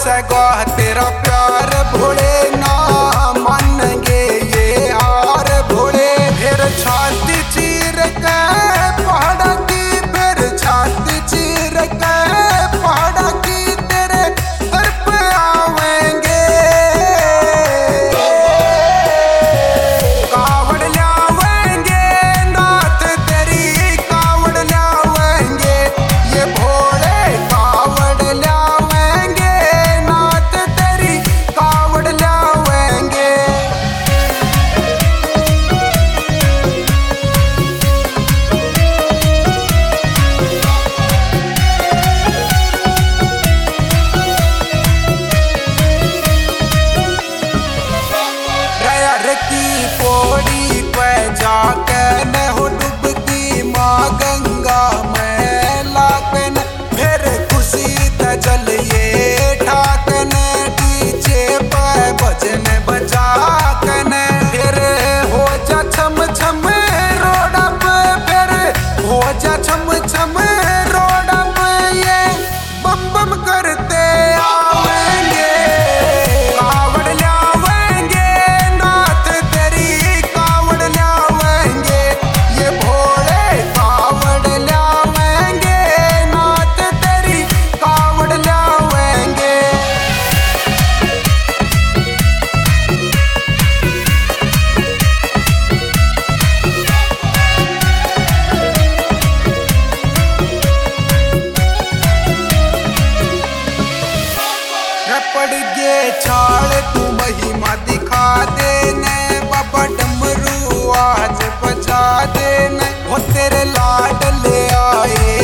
सगा तेरा प्यार भोले ना मानेंगे ये हार भोले। फिर छाती चीर के पहाड़ की, फिर छाती चीर के पहाड़ की तेरे दर पे आवेंगे। कावड़ लावेंगे नाथ तेरी कावड़ लावेंगे, ये भोले कावड़ लावेंगे नाथ तेरी कावड़ लावेंगे। रैर की पौड़ी पे जाके न हो डुबकी माँ गंगा में लाकन, फिर खुशी त जलिए ठाकन डीजे पे भजन बजाकन। फिर हो जा छम छम रोड पे, फिर हो जा छम छम रोड पे ये बम बम करते आवेंगे। कावड़ लावेंगे नाथ तेरी कावड़ लावेंगे, ये भोले कावड़ लावेंगे नाथ तेरी कावड़ लावेंगे। पड़ गे छाड़ तू महिमा दिखा देने, बाबा डमरू आज बजा देने। वो तेरे लाड ले आए